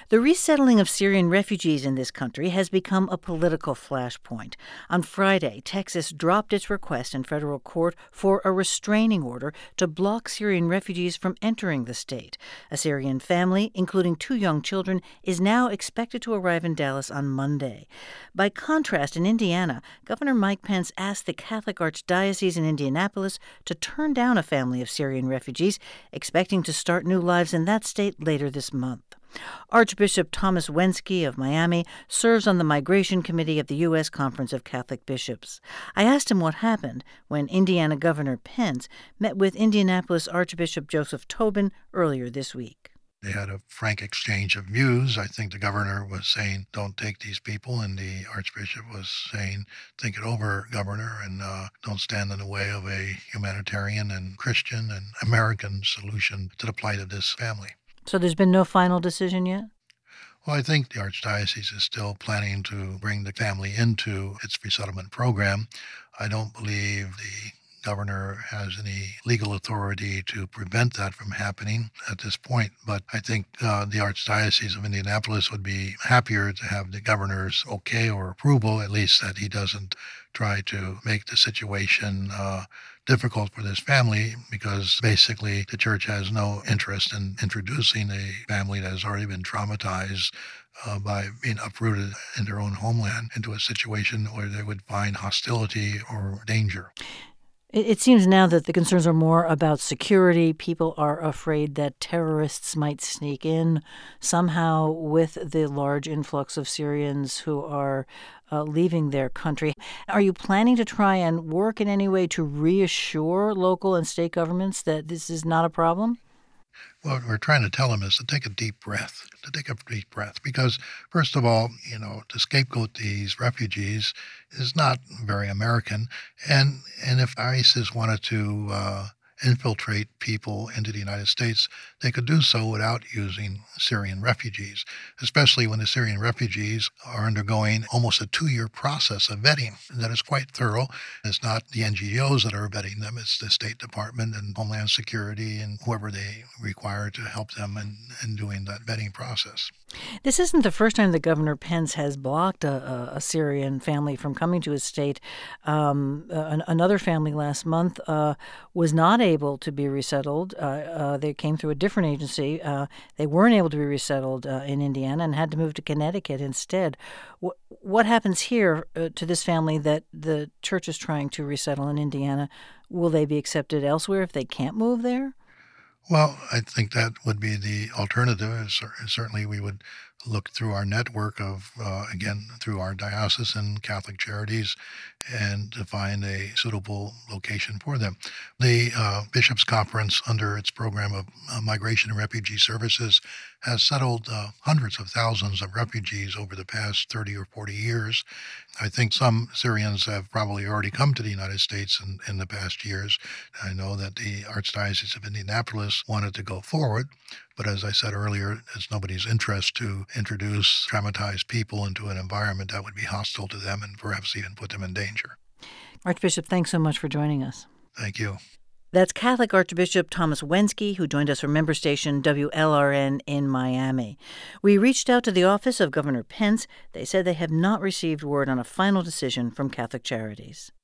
The resettling of Syrian refugees in this country has become a political flashpoint. On Friday, Texas dropped its request in federal court for a restraining order to block Syrian refugees from entering the state. A Syrian family, including 2 young children, is now expected to arrive in Dallas on Monday. By contrast, in Indiana, Governor Mike Pence asked the Catholic Archdiocese in Indianapolis to turn down a family of Syrian refugees, expecting to start new lives in that state later this month. Archbishop Thomas Wensky of Miami serves on the Migration Committee of the U.S. Conference of Catholic Bishops. I asked him what happened when Indiana Governor Pence met with Indianapolis Archbishop Joseph Tobin earlier this week. They had a frank exchange of views. I think the governor was saying, don't take these people, and the archbishop was saying, think it over, governor, and don't stand in the way of a humanitarian and Christian and American solution to the plight of this family. So there's been no final decision yet? Well, I think the Archdiocese is still planning to bring the family into its resettlement program. I don't believe the governor has any legal authority to prevent that from happening at this point. But I think the Archdiocese of Indianapolis would be happier to have the governor's okay or approval, at least that he doesn't try to make the situation difficult for this family, because basically the church has no interest in introducing a family that has already been traumatized by being uprooted in their own homeland into a situation where they would find hostility or danger. It seems now that the concerns are more about security. People are afraid that terrorists might sneak in somehow with the large influx of Syrians who are leaving their country. Are you planning to try and work in any way to reassure local and state governments that this is not a problem? What we're trying to tell them is to take a deep breath, because first of all, to scapegoat these refugees is not very American. And if ISIS wanted to infiltrate people into the United States, they could do so without using Syrian refugees, especially when the Syrian refugees are undergoing almost a 2-year process of vetting that is quite thorough. It's not the NGOs that are vetting them, it's the State Department and Homeland Security and whoever they require to help them in doing that vetting process. This isn't the first time that Governor Pence has blocked a Syrian family from coming to his state. Another family last month was not able to be resettled. They came through a different agency. They weren't able to be resettled in Indiana and had to move to Connecticut instead. What happens here to this family that the church is trying to resettle in Indiana? Will they be accepted elsewhere if they can't move there? Well, I think that would be the alternative. Certainly we would look through our network of, again, through our diocesan Catholic charities and to find a suitable location for them. The Bishops' Conference, under its program of Migration and Refugee Services, has settled hundreds of thousands of refugees over the past 30 or 40 years. I think some Syrians have probably already come to the United States in the past years. I know that the Archdiocese of Indianapolis wanted to go forward, but as I said earlier, it's nobody's interest to introduce traumatized people into an environment that would be hostile to them and perhaps even put them in danger. Archbishop, thanks so much for joining us. Thank you. That's Catholic Archbishop Thomas Wensky, who joined us from member station WLRN in Miami. We reached out to the office of Governor Pence. They said they have not received word on a final decision from Catholic Charities.